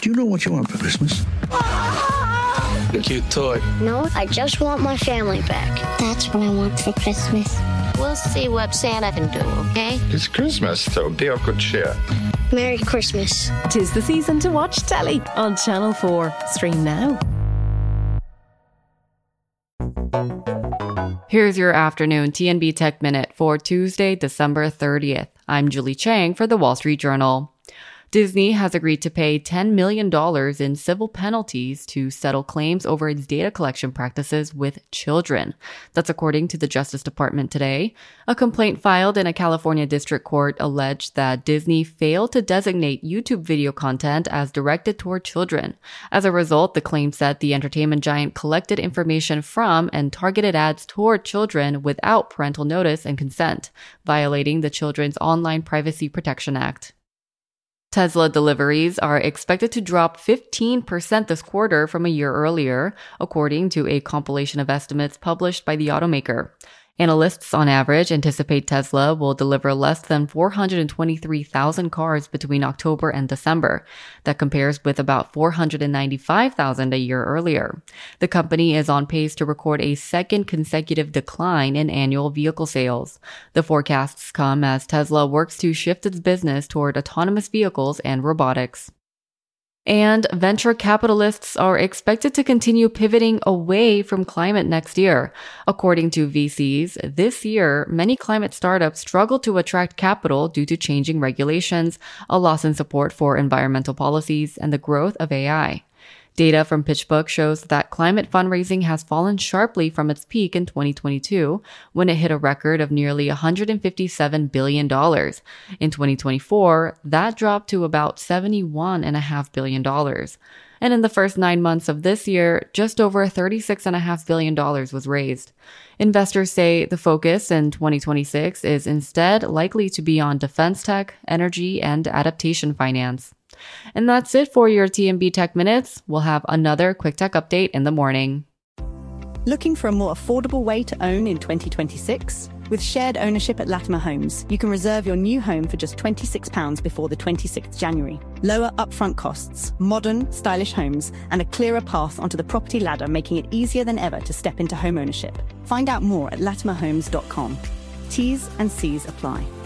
Do you know what you want for Christmas? A cute toy. No, I just want my family back. That's what I want for Christmas. We'll see what Santa can do, okay? It's Christmas, so be of good cheer. Merry Christmas. 'Tis the season to watch telly on Channel 4. Stream now. Here's your afternoon TNB Tech Minute for Tuesday, December 30th. I'm Julie Chang for The Wall Street Journal. Disney has agreed to pay $10 million in civil penalties to settle claims over its data collection practices with children. That's according to the Justice Department today. A complaint filed in a California district court alleged that Disney failed to designate YouTube video content as directed toward children. As a result, the claim said the entertainment giant collected information from and targeted ads toward children without parental notice and consent, violating the Children's Online Privacy Protection Act. Tesla deliveries are expected to drop 15% this quarter from a year earlier, according to a compilation of estimates published by the automaker. Analysts on average anticipate Tesla will deliver less than 423,000 cars between October and December. That compares with about 495,000 a year earlier. The company is on pace to record a second consecutive decline in annual vehicle sales. The forecasts come as Tesla works to shift its business toward autonomous vehicles and robotics. And venture capitalists are expected to continue pivoting away from climate next year. According to VCs, this year, many climate startups struggle to attract capital due to changing regulations, a loss in support for environmental policies, and the growth of AI. Data from PitchBook shows that climate fundraising has fallen sharply from its peak in 2022, when it hit a record of nearly $157 billion. In 2024, that dropped to about $71.5 billion. And in the first 9 months of this year, just over $36.5 billion was raised. Investors say the focus in 2026 is instead likely to be on defense tech, energy, and adaptation finance. And that's it for your TNB Tech Minutes. We'll have another quick tech update in the morning. Looking for a more affordable way to own in 2026? With shared ownership at Latimer Homes, you can reserve your new home for just £26 before the 26th January. Lower upfront costs, modern, stylish homes, and a clearer path onto the property ladder, making it easier than ever to step into home ownership. Find out more at latimerhomes.com. T's and C's apply.